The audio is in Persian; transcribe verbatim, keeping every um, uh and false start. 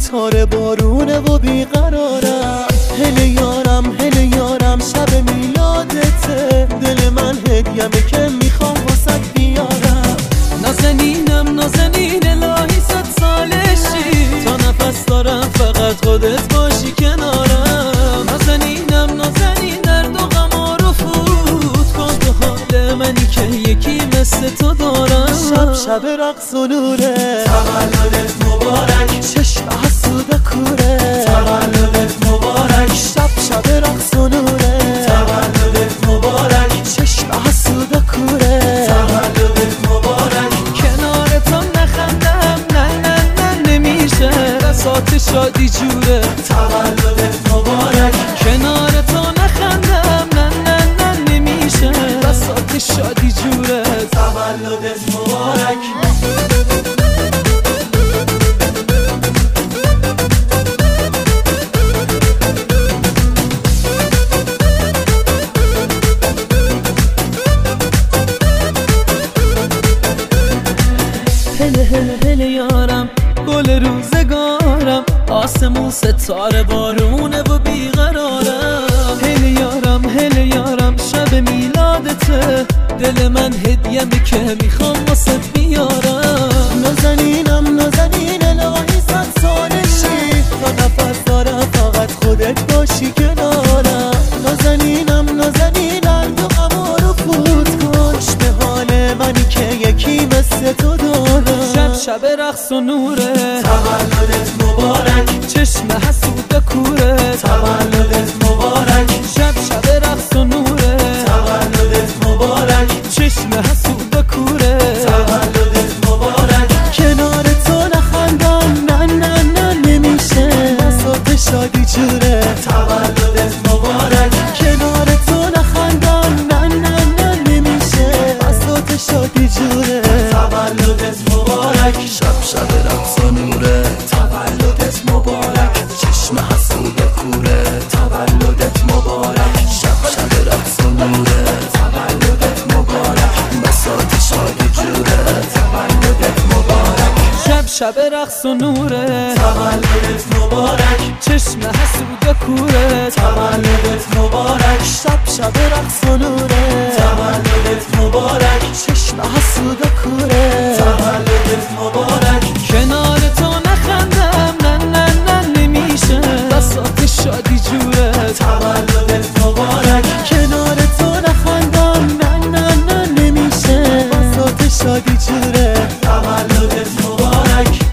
تار بارونه و بیقرارم. هله یارم هله یارم شب میلادته، دل من هدیمه که میخوام واسه بیارم. نازنینم نازنین الهی صد سالشی، تا نفس دارم فقط خودت باشی کنارم. نازنینم نازنین درد و غم رو فوت کن تو حال منی که یکی مثل تو دارم. شب شب رقص و نوره، تولدت مبارک، چشم حسود کوره، تولدت مبارک. شب شب رقص و نوره، تولدت مبارک، چشم حسود کوره، تولدت مبارک. کنار تو نخندم نه نه نه نمیشه، بساط شادی جوره، تولدت مبارک. کنار تو نخندم نه نه نه نمیشه، بساط شادی جوره، تولدت مبارک. هله هله هله یارم گل روزگارم، آسمون ستاره بارونه و بیقرارم. هله یارم هله یارم شب میلادته، دل من هدیه‌مه که میخوام واسه بیارم. نازنینم نازنین الهی صد سالشی، تا نفس دارم فقط خودت باشی کنارم. نازنینم نازنین درد و غم رو فوت کن، خوش به حال منی که یکی مثل تو دارم. شب شب رقص و نوره، تولدت مبارک، چشم حسود کوره، تولدت مبارک. شب شب رقص و نوره، تولدت مبارک، چشم حسود کوره، تولدت مبارک. کنار تو نخندم نه نه نه نمیشه، بساط شادی جوره، تولدت مبارک. کنار تو نخندم نه نه نه نمیشه، بساط شادی جوره، تولدت مبارک. شب شب رقص و نوره، تولدت مبارک، چشم حسود کوره، تولدت مبارک. شب شب رقص و نوره، تولدت مبارک، بساط شادی جوره، تولدت مبارک. شب شب رقص و نوره، تولدت مبارک، چشم حسود کوره، تولدت مبارک. شب شب رقص و نوره، تولدت مبارک، چشم حسود کوره، تولدت مبارک. کنار تو نخندم نه نه نه نمیشه، بساط شادی جوره، تولدت مبارک. کنار تو نخندم نه نه نه نمیشه، بساط شادی جوره، تولدت مبارک.